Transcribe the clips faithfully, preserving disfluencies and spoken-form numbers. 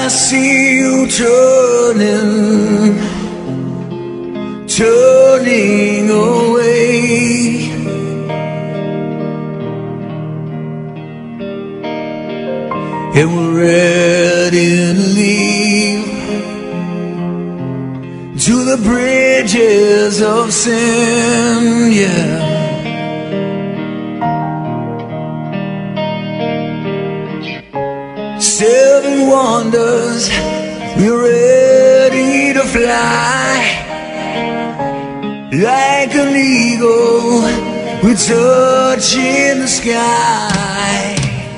see you turning, turning away. And we're ready to leave to the bridges of sin, yeah. Seven wonders, we're ready to fly. Like an eagle, we're touching the sky.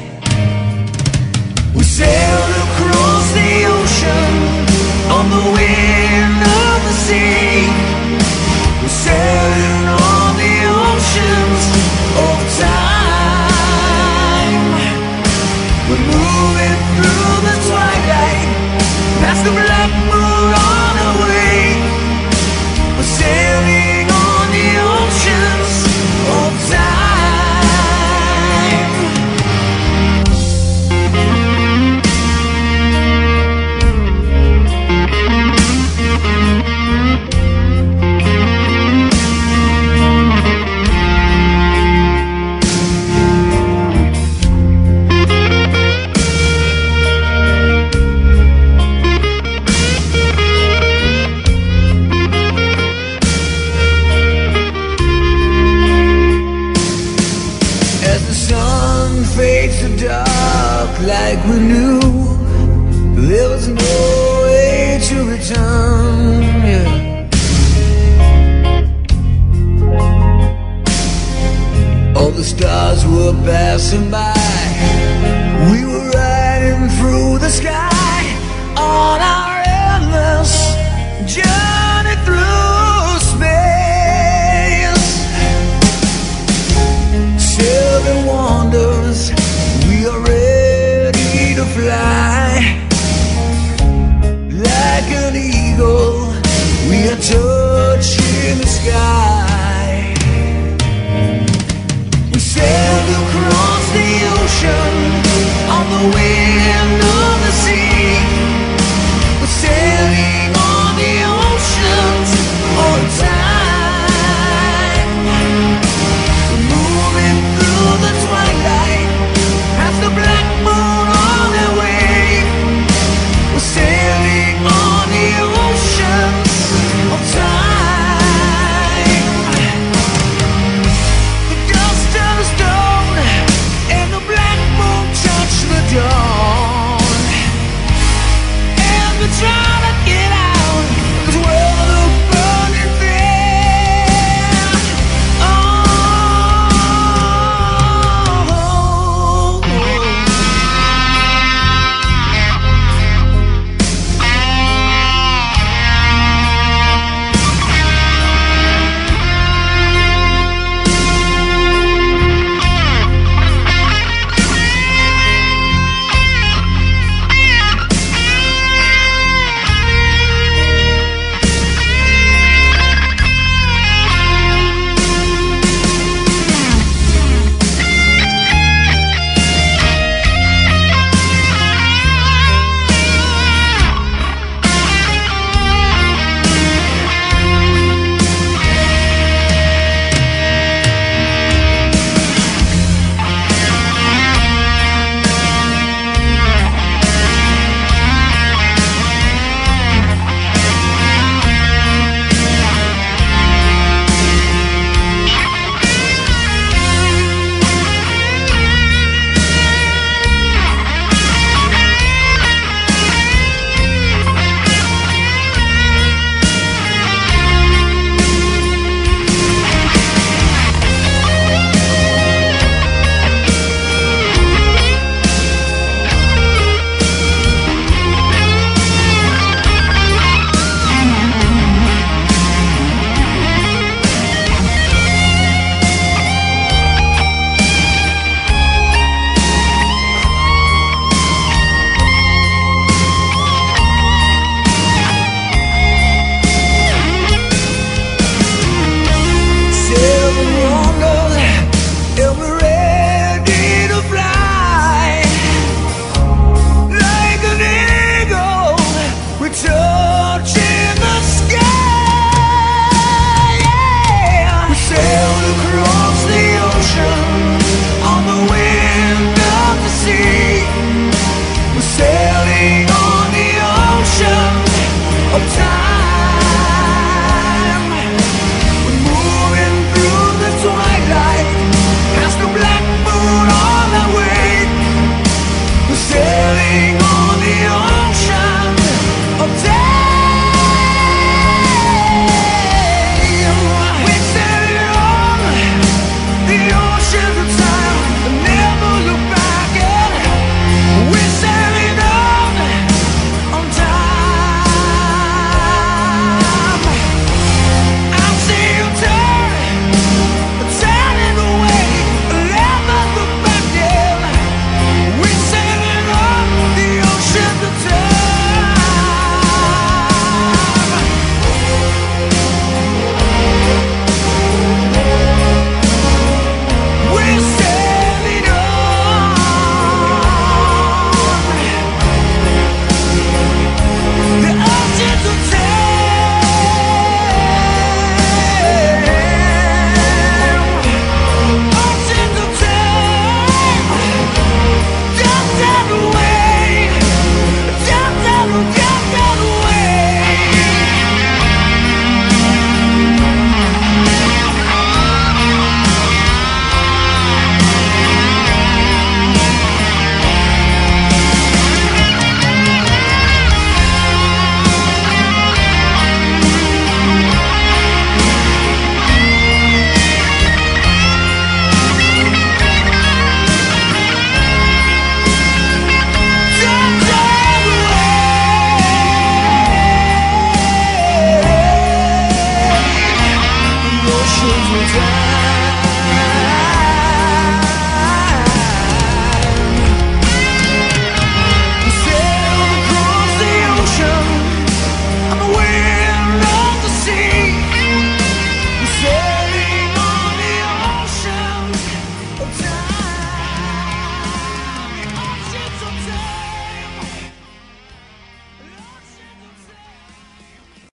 We sailed across the ocean on the wind of the sea. We're sailing on the oceans of time. We're moving through the twilight, past the black moon on our way. We're sailing on the oceans of time. Like we knew there was no way to return, yeah. All the stars were passing by. We were riding through the sky on our endless journey through space. Seven wonders, we are ready to fly. Like an eagle, we are touching the sky. We sailed across the ocean on the wind